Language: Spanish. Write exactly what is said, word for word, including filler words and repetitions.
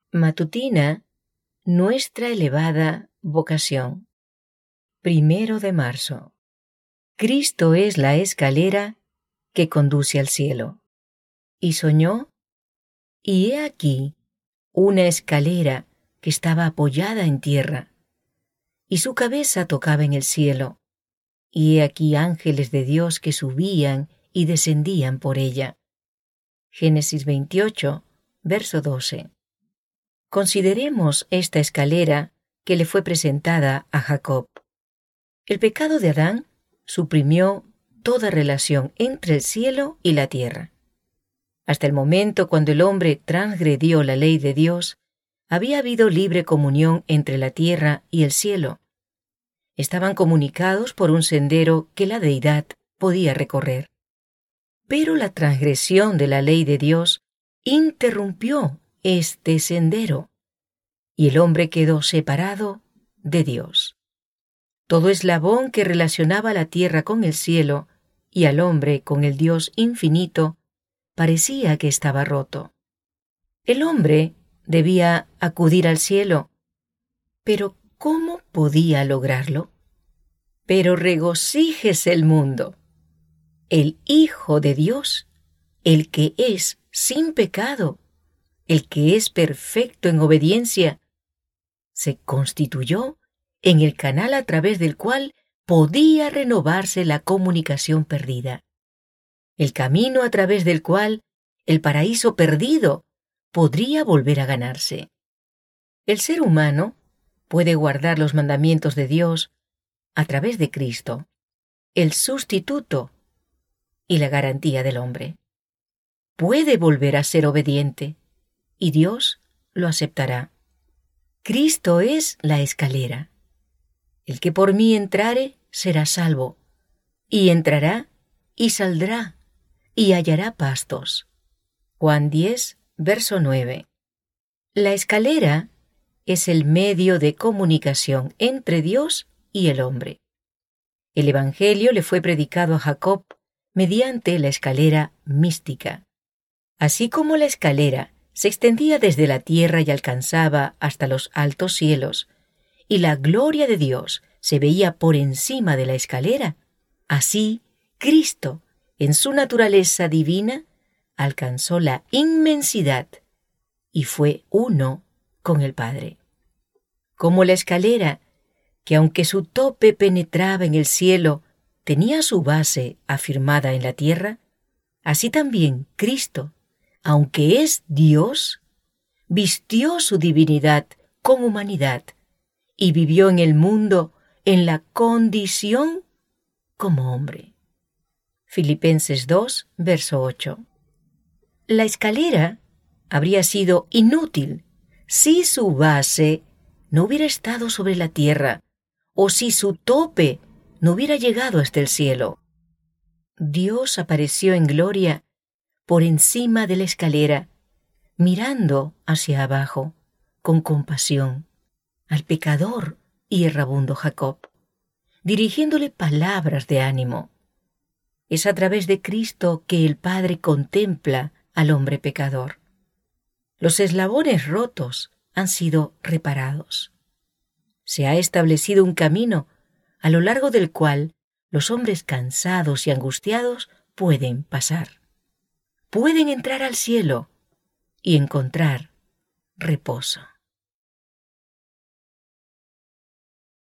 Matutina, nuestra elevada vocación. Primero de marzo. Cristo es la escalera que conduce al cielo. Y soñó, y he aquí una escalera que estaba apoyada en tierra, y su cabeza tocaba en el cielo, y he aquí ángeles de Dios que subían y descendían por ella. Génesis veintiocho, verso doce. Consideremos esta escalera que le fue presentada a Jacob. El pecado de Adán suprimió toda relación entre el cielo y la tierra. Hasta el momento cuando el hombre transgredió la ley de Dios, había habido libre comunión entre la tierra y el cielo. Estaban comunicados por un sendero que la deidad podía recorrer. Pero la transgresión de la ley de Dios interrumpió este sendero, y el hombre quedó separado de Dios. Todo eslabón que relacionaba la tierra con el cielo y al hombre con el Dios infinito parecía que estaba roto. El hombre debía acudir al cielo, pero ¿cómo podía lograrlo? Pero regocíjese el mundo. El Hijo de Dios, el que es sin pecado, el que es perfecto en obediencia, se constituyó en el canal a través del cual podía renovarse la comunicación perdida, el camino a través del cual el paraíso perdido podría volver a ganarse. El ser humano puede guardar los mandamientos de Dios a través de Cristo, el sustituto y la garantía del hombre. Puede volver a ser obediente, y Dios lo aceptará. Cristo es la escalera. El que por mí entrare será salvo, y entrará y saldrá, y hallará pastos. Juan diez, verso nueve. La escalera es el medio de comunicación entre Dios y el hombre. El Evangelio le fue predicado a Jacob mediante la escalera mística. Así como la escalera se extendía desde la tierra y alcanzaba hasta los altos cielos, y la gloria de Dios se veía por encima de la escalera, así Cristo, en su naturaleza divina, alcanzó la inmensidad y fue uno con el Padre. Como la escalera, que aunque su tope penetraba en el cielo, tenía su base afirmada en la tierra, así también Cristo, aunque es Dios, vistió su divinidad con humanidad y vivió en el mundo en la condición como hombre. Filipenses dos, verso ocho. La escalera habría sido inútil si su base no hubiera estado sobre la tierra o si su tope no hubiera llegado hasta el cielo. Dios apareció en gloria por encima de la escalera, mirando hacia abajo, con compasión, al pecador y errabundo Jacob, dirigiéndole palabras de ánimo. Es a través de Cristo que el Padre contempla al hombre pecador. Los eslabones rotos han sido reparados. Se ha establecido un camino a lo largo del cual los hombres cansados y angustiados pueden pasar. Pueden entrar al cielo y encontrar reposo.